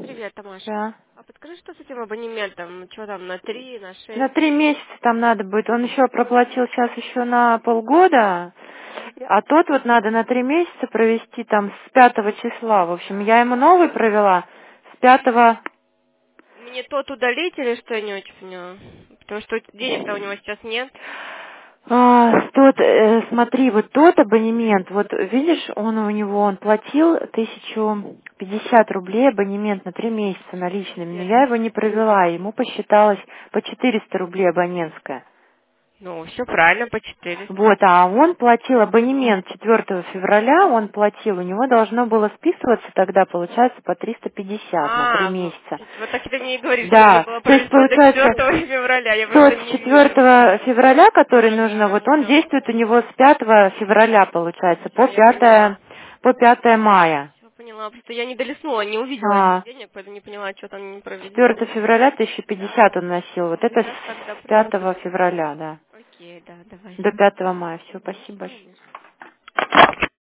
Привет, Тамаша. Да. А подскажи, что с этим абонементом? Что там, на 3, на На 6? 3 месяца там надо будет. Он еще проплатил сейчас еще на полгода, а тот вот надо на 3 месяца провести там с 5 числа. В общем, я ему новый провела с 5. Мне тот удалить или что, я не очень поняла? Потому что денег-то у него сейчас нет. Смотри, вот тот абонемент, вот видишь, он платил 1050 рублей абонемент на 3 месяца наличными, но я его не провела, ему посчиталось по 400 рублей абонентская. Ну, все правильно, по 400. Вот, а он платил абонемент 4 февраля, он платил, у него должно было списываться тогда, получается, по 350 на 3 месяца. Вот так ты мне и говоришь, что мне Да, было то есть провести до получается, 4 февраля, я тот просто с не вижу. 4 февраля, который нужно, Ага, вот он действует у него с 5 февраля, получается, все, я поняла. по 5 мая. Все поняла, просто я не долистнула, не увидела этих А, денег, поэтому не поняла, что там не проведено. 4 февраля 1050 он носил, вот это Сейчас тогда с 5 проведу. февраля, да, Окей, да, давай. до 5 мая. Все, Мгм, спасибо большое. конечно.